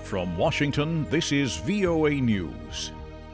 From Washington, this is VOA News.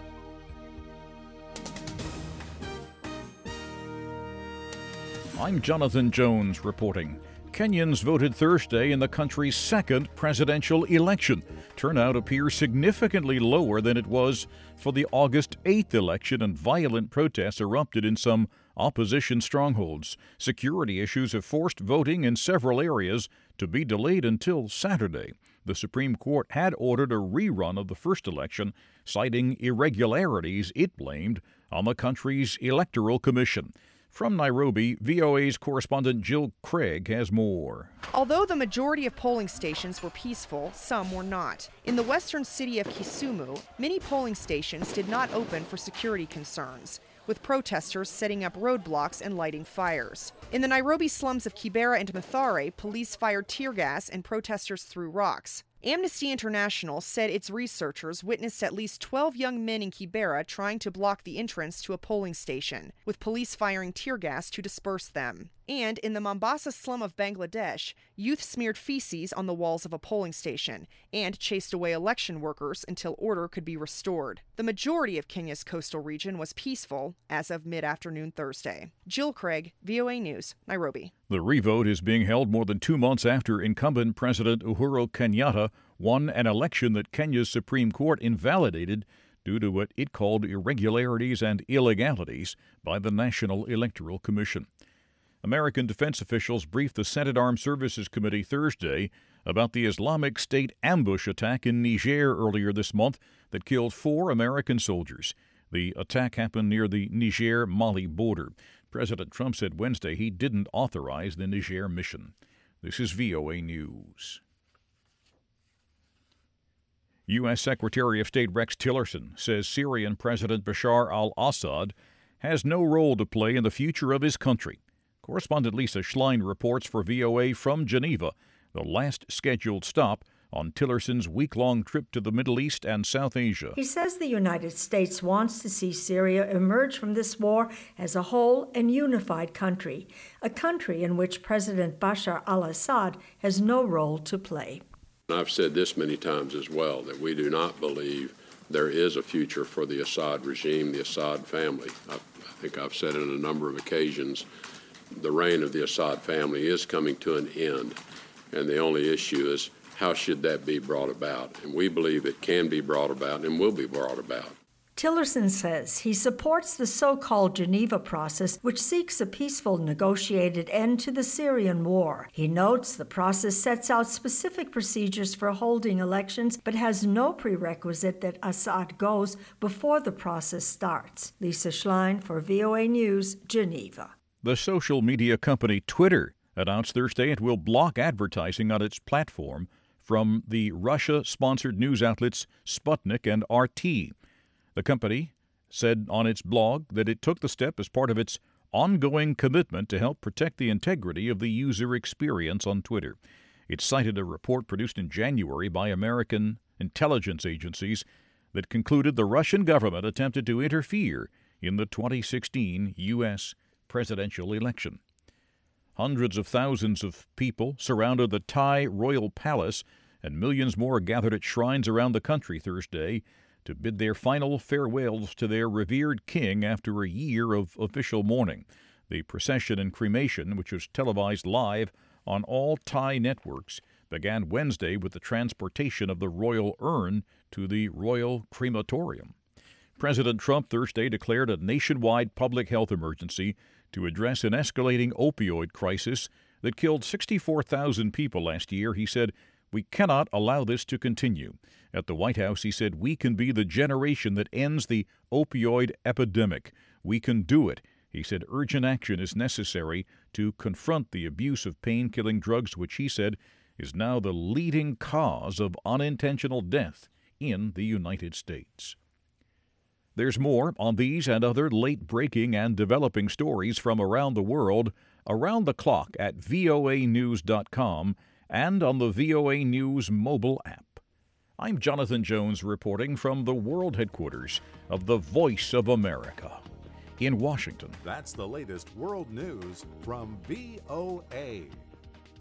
I'm Jonathan Jones reporting. Kenyans voted Thursday in the country's second presidential election. Turnout appears significantly lower than it was for the August 8th election, and violent protests erupted in some opposition strongholds. Security issues have forced voting in several areas to be delayed until Saturday. The Supreme Court had ordered a rerun of the first election, citing irregularities it blamed on the country's Electoral Commission. From Nairobi, VOA's correspondent Jill Craig has more. Although the majority of polling stations were peaceful, some were not. In the western city of Kisumu, many polling stations did not open for security concerns, with protesters setting up roadblocks and lighting fires. In the Nairobi slums of Kibera and Mathare, police fired tear gas and protesters threw rocks. Amnesty International said its researchers witnessed at least 12 young men in Kibera trying to block the entrance to a polling station, with police firing tear gas to disperse them. And in the Mombasa slum of Bangladesh, youth smeared feces on the walls of a polling station and chased away election workers until order could be restored. The majority of Kenya's coastal region was peaceful as of mid-afternoon Thursday. Jill Craig, VOA News, Nairobi. The revote is being held more than 2 months after incumbent President Uhuru Kenyatta won an election that Kenya's Supreme Court invalidated due to what it called irregularities and illegalities by the National Electoral Commission. American defense officials briefed the Senate Armed Services Committee Thursday about the Islamic State ambush attack in Niger earlier this month that killed 4 American soldiers. The attack happened near the Niger-Mali border. President Trump said Wednesday he didn't authorize the Niger mission. This is VOA News. U.S. Secretary of State Rex Tillerson says Syrian President Bashar al-Assad has no role to play in the future of his country. Correspondent Lisa Schlein reports for VOA from Geneva, the last scheduled stop on Tillerson's week-long trip to the Middle East and South Asia. He says the United States wants to see Syria emerge from this war as a whole and unified country, a country in which President Bashar al-Assad has no role to play. I've said this many times as well, that we do not believe there is a future for the Assad regime, the Assad family. I think I've said it on a number of occasions. The reign of the Assad family is coming to an end, and the only issue is how should that be brought about? And we believe it can be brought about and will be brought about. Tillerson says he supports the so-called Geneva process, which seeks a peaceful, negotiated end to the Syrian war. He notes the process sets out specific procedures for holding elections, but has no prerequisite that Assad goes before the process starts. Lisa Schlein for VOA News, Geneva. The social media company Twitter announced Thursday it will block advertising on its platform from the Russia-sponsored news outlets Sputnik and RT. The company said on its blog that it took the step as part of its ongoing commitment to help protect the integrity of the user experience on Twitter. It cited a report produced in January by American intelligence agencies that concluded the Russian government attempted to interfere in the 2016 U.S. presidential election. Hundreds of thousands of people surrounded the Thai royal palace, and millions more gathered at shrines around the country Thursday to bid their final farewells to their revered king after a year of official mourning. The procession and cremation, which was televised live on all Thai networks, began Wednesday with the transportation of the royal urn to the royal crematorium. President Trump Thursday declared a nationwide public health emergency to address an escalating opioid crisis that killed 64,000 people last year. He said, "We cannot allow this to continue." At the White House, he said, "We can be the generation that ends the opioid epidemic. We can do it." He said urgent action is necessary to confront the abuse of pain-killing drugs, which he said is now the leading cause of unintentional death in the United States. There's more on these and other late-breaking and developing stories from around the world, around the clock at voanews.com and on the VOA News mobile app. I'm Jonathan Jones reporting from the world headquarters of the Voice of America in Washington. That's the latest world news from VOA.